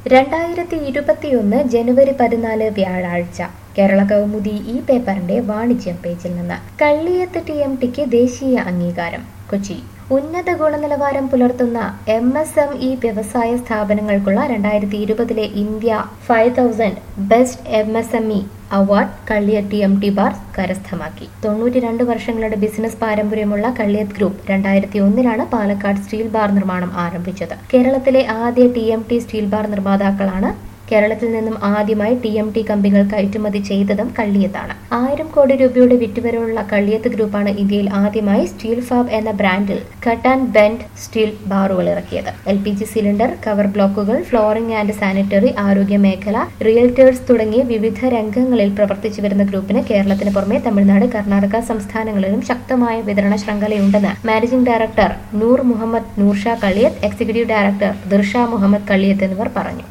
2021 ജനുവരി 14 വ്യാഴാഴ്ച കേരള കൗമുദി ഈ പേപ്പറിന്റെ വാണിജ്യം പേജിൽ നിന്ന് കള്ളിയത്ത് TMTക്ക് ദേശീയ അംഗീകാരം. കൊച്ചി ഉന്നത ഗുണനിലവാരം പുലർത്തുന്ന MSME വ്യവസായ സ്ഥാപനങ്ങൾക്കുള്ള 2020 India 5000 best MSME award Kalliyath TMT bar കരസ്ഥമാക്കി. 92 വർഷങ്ങളുടെ ബിസിനസ് പാരമ്പര്യമുള്ള Kalliyath group 2001 Palakkad steel bar നിർമ്മാണം ആരംഭിച്ചത്. കേരളത്തിലെ ആദ്യ TMT സ്റ്റീൽ ബാർ നിർമ്മാതാക്കളാണ്. കേരളത്തിൽ നിന്നും ആദ്യമായി TMT കമ്പികൾ കയറ്റുമതി ചെയ്തതും കള്ളിയത്താണ്. 1000 കോടി രൂപയുടെ വിറ്റുവരവുള്ള കള്ളിയത്ത് ഗ്രൂപ്പാണ് ഇന്ത്യയിൽ ആദ്യമായി സ്റ്റീൽ ഫാബ് എന്ന ബ്രാൻഡിൽ കട്ട് ആൻഡ് ബെൻഡ് സ്റ്റീൽ ബാറുകൾ ഇറക്കിയത്. LPG സിലിണ്ടർ, കവർ ബ്ലോക്കുകൾ, ഫ്ലോറിംഗ് ആൻഡ് സാനിറ്ററി, ആരോഗ്യ മേഖല, റിയൽറ്റേഴ്സ് തുടങ്ങിയ വിവിധ രംഗങ്ങളിൽ പ്രവർത്തിച്ചു വരുന്ന ഗ്രൂപ്പിന് കേരളത്തിന് പുറമെ തമിഴ്നാട്, കർണാടക സംസ്ഥാനങ്ങളിലും ശക്തമായ വിതരണ ശൃംഖലയുണ്ടെന്ന് managing director Noor Muhammad Noorsha Kalliyath, executive director Dirsha Muhammad Kalliyath എന്നിവർ പറഞ്ഞു.